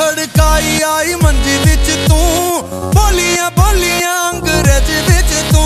खड़काई आई मंजी विच तू, बोलियां बोलियां अंग्रेजी विच तू।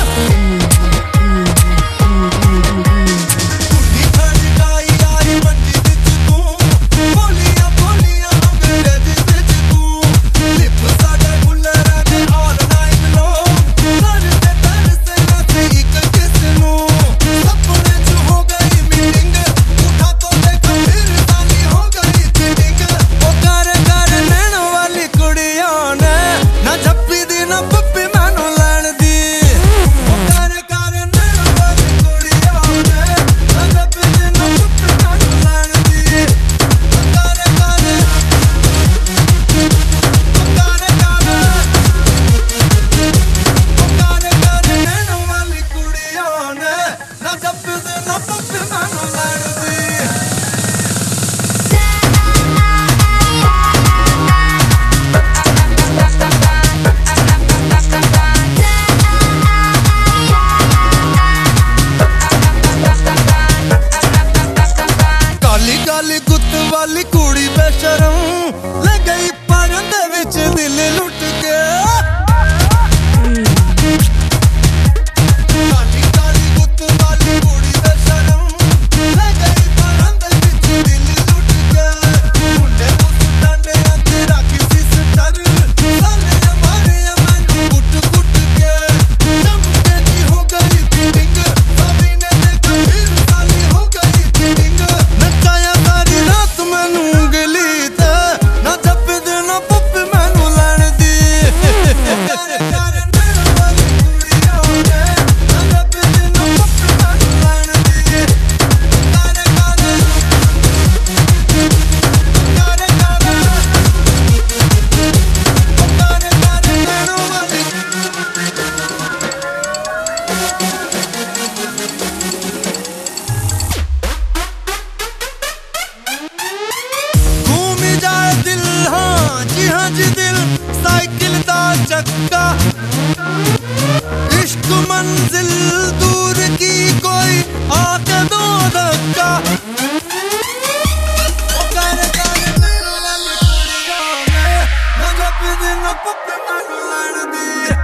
गुत वाली कुड़ी बेशरम ले गई पागल दे विच दिल लुट के। काली काली गुत वाली कुड़ी बेशरम ले गई पागल दे विच दिल लुट के। मुंडे उस डांडे अंदर राखी सिस्टर साले मारे मैनू कुट कुट के। चमके की हो गई फीलिंग सभी ने देखा फिर साली हो गई फीलिंग। नचाया रात मैनू गली ते ना जप दे ना पुप मैनू लैण दी। हाँ जी दिल साइकिल दा चक्का, इश्क मंजिल दूर की कोई आके दो धक्का। मेरे वाली कुड़ियां ने ना जप दे ना पुप मैनू लैण दी।